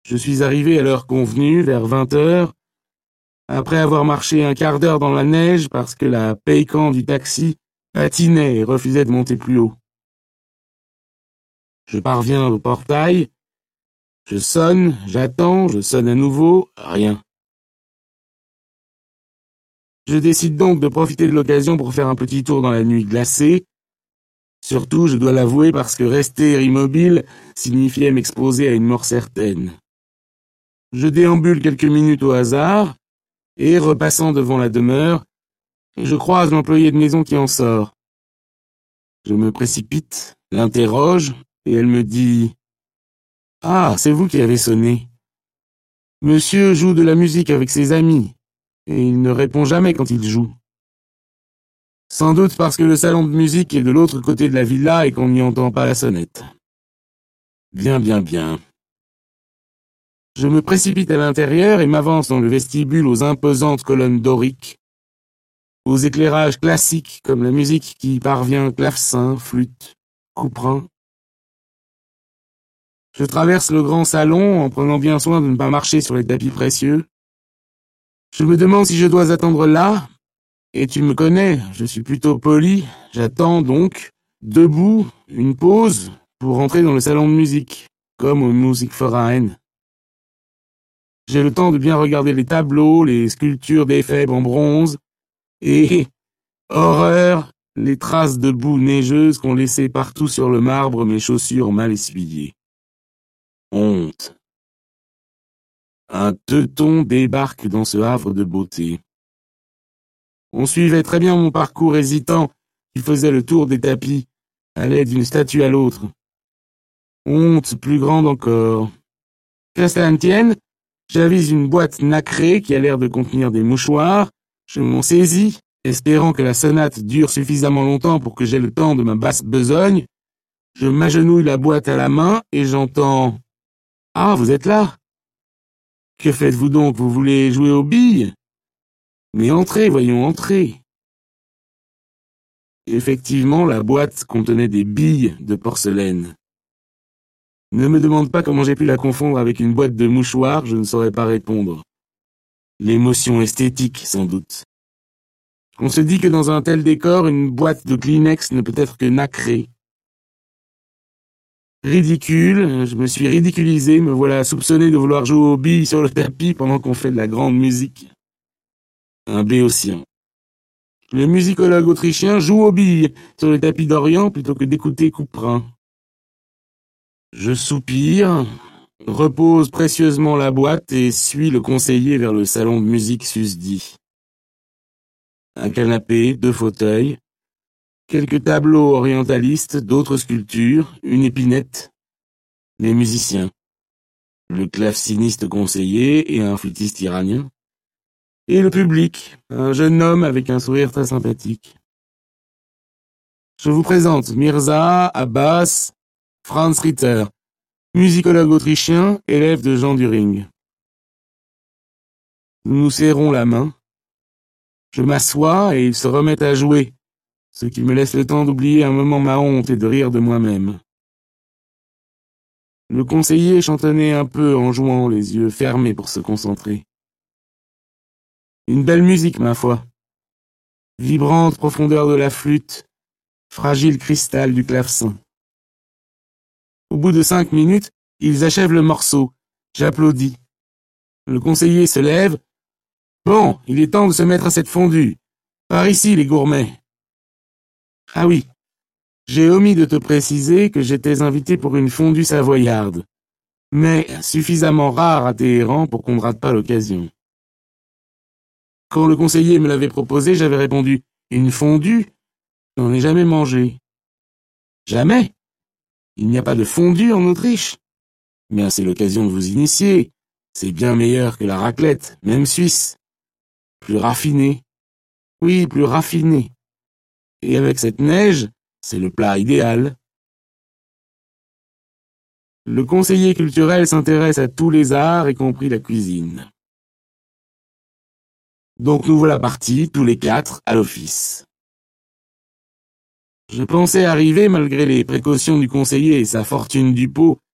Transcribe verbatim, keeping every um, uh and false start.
Je suis arrivé à l'heure convenue, vers vingt heures, après avoir marché un quart d'heure dans la neige parce que la pécan du taxi patinait et refusait de monter plus haut. Je parviens au portail, je sonne, j'attends, je sonne à nouveau, rien. Je décide donc de profiter de l'occasion pour faire un petit tour dans la nuit glacée. Surtout, je dois l'avouer, parce que rester immobile signifiait m'exposer à une mort certaine. Je déambule quelques minutes au hasard, et, repassant devant la demeure, je croise l'employée de maison qui en sort. Je me précipite, l'interroge, et elle me dit « Ah, c'est vous qui avez sonné. Monsieur joue de la musique avec ses amis, et il ne répond jamais quand il joue. Sans doute parce que le salon de musique est de l'autre côté de la villa et qu'on n'y entend pas la sonnette. Bien, bien, bien. » Je me précipite à l'intérieur et m'avance dans le vestibule aux imposantes colonnes doriques, aux éclairages classiques comme la musique qui y parvient, clavecin, flûte, couperin. Je traverse le grand salon en prenant bien soin de ne pas marcher sur les tapis précieux. Je me demande si je dois attendre là, et tu me connais, je suis plutôt poli, j'attends donc, debout, une pause, pour entrer dans le salon de musique, comme au Musikverein. J'ai le temps de bien regarder les tableaux, les sculptures d'éphèbes en bronze, et, horreur, les traces de boue neigeuse qu'ont laissées partout sur le marbre mes chaussures mal essuyées. Honte. Un teuton débarque dans ce havre de beauté. On suivait très bien mon parcours hésitant, qui faisait le tour des tapis, allait d'une statue à l'autre. Honte plus grande encore. Qu'à cela ne tienne, j'avise une boîte nacrée qui a l'air de contenir des mouchoirs, je m'en saisis, espérant que la sonate dure suffisamment longtemps pour que j'aie le temps de ma basse besogne. Je m'agenouille la boîte à la main et j'entends « Ah, vous êtes là? Que faites-vous donc? Vous voulez jouer aux billes? Mais entrez, voyons, entrez. » Effectivement, la boîte contenait des billes de porcelaine. Ne me demande pas comment j'ai pu la confondre avec une boîte de mouchoirs, je ne saurais pas répondre. L'émotion esthétique, sans doute. On se dit que dans un tel décor, une boîte de Kleenex ne peut être que nacrée. Ridicule, je me suis ridiculisé, me voilà soupçonné de vouloir jouer aux billes sur le tapis pendant qu'on fait de la grande musique. Un béotien. Le musicologue autrichien joue aux billes sur le tapis d'Orient plutôt que d'écouter Couperin. Je soupire, repose précieusement la boîte et suis le conseiller vers le salon de musique susdit. Un canapé, deux fauteuils, quelques tableaux orientalistes, d'autres sculptures, une épinette, les musiciens, le claveciniste conseiller et un flûtiste iranien, et le public, un jeune homme avec un sourire très sympathique. Je vous présente Mirza Abbas Franz Ritter, musicologue autrichien, élève de Jean Düring. Nous nous serrons la main. Je m'assois et il se remet à jouer, ce qui me laisse le temps d'oublier un moment ma honte et de rire de moi-même. Le conseiller chantonnait un peu en jouant, les yeux fermés pour se concentrer. Une belle musique, ma foi. Vibrante profondeur de la flûte, fragile cristal du clavecin. Au bout de cinq minutes, ils achèvent le morceau. J'applaudis. Le conseiller se lève. « Bon, il est temps de se mettre à cette fondue. Par ici, les gourmets. » Ah oui, j'ai omis de te préciser que j'étais invité pour une fondue savoyarde, mais suffisamment rare à Téhéran pour qu'on ne rate pas l'occasion. Quand le conseiller me l'avait proposé, j'avais répondu « Une fondue? J'en ai jamais mangé. » « Jamais? Il n'y a pas de fondue en Autriche? Bien, c'est l'occasion de vous initier. C'est bien meilleur que la raclette, même suisse. Plus raffiné. Oui, plus raffiné. Et avec cette neige, c'est le plat idéal. » Le conseiller culturel s'intéresse à tous les arts, y compris la cuisine. Donc nous voilà partis, tous les quatre, à l'office. Je pensais arriver, malgré les précautions du conseiller et sa fortune du pot,